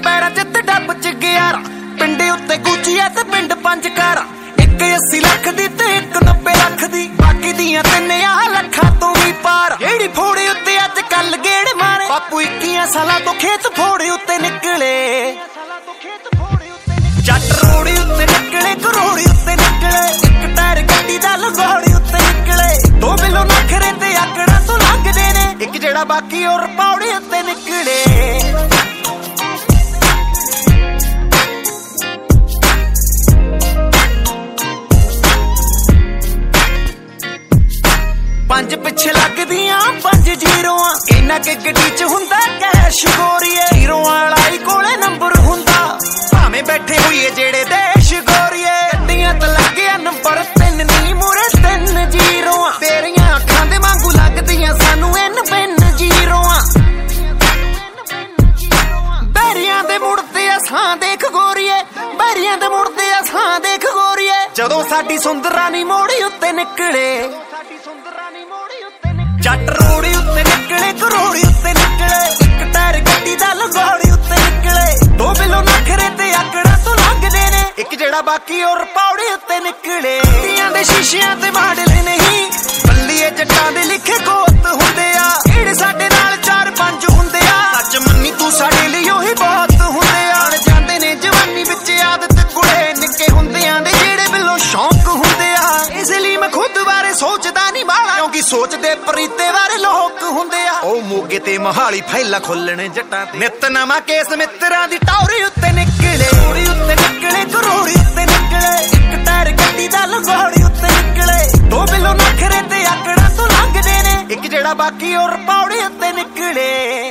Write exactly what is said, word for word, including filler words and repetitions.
पैरां च ते डब च ग्यारह पिंडे उत्ते गुचिया ते पिंड पंज कारा एक अस्सी लख दी ते एक नब्बे लख दी बाकी दियां तिन्ने आ लखां तो भी पार जेड़ी फोड़े उत्ते अज कल गेड़ मारे बापू इक्कियां सालां तो खेत फोड़े उत्ते निकले जट रोड़ी उत्ते निकले करोड़ी उत्ते निकले एक टायर गड्डी दा लगोड़ी उत्ते निकले दो बिलो नखरे ते आकड़ा तो लंघदे ने एक जेड़ा बाकी और पौड़ी उत्ते निकले पंज पिछे लगदियां पंज जीरोआं इन्ना के गड्डी च हुंदा कैश गोरीए जीरो वाला ही कोले नंबर हुंदा भावें बैठे होइए जेड़े देश गोरीए गड्डियां ते लग्गिया नंबर तीन नी मुरे तीन जीरोआं तेरियां अखां दे वांगू लगदियां सानू इन बिन जीरोआं बैरियां दे मुड़दे असां देख गोरीए बैरियां दे मुड़दे असां देख गोरीए जदों साडी सुंदरानी मोड़ी उत्ते निकले जट रोड़ी उत्ते निकले करोड़ी उत्ते निकले एक टायर गड्डी दा लगोड़ी उत्ते निकले दो बिलो नखरे ते आकड़ा तो लंघदे ने एक जेड़ा बाकी और पौड़ी उत्ते निकले दियां दे शीशियां ते माडले नहीं बल्लीए जट्टां दे लिखे गोत हुंदे आ जेड़े साडे नाल चार पंज हुंदे आ सच मन्नी तू साडे लई ओही बहुत हुंदे आ जांदे ने जवानी विच आदत कुड़े निक्के हुंदियां दे जेड़े बिलो शौक हुंदे आ इस लई मैं खुद बारे सोचदा नहीं बाला क्योंकि सोचदे परीते बारे लोक हुंदे आ ओ मोगे ते मोहाली फैला खोलणे जट्टां ते नित नवां केस मित्तरां दी टौरी उत्ते निकले टौरी उत्ते निकले करोड़ी उत्ते निकले एक टायर गड्डी दा लगोड़ी उत्ते निकले दो बिलो नखरे ते आकड़ा तो लंघदे ने एक जेड़ा बाकी और पौड़ी उत्ते निकले।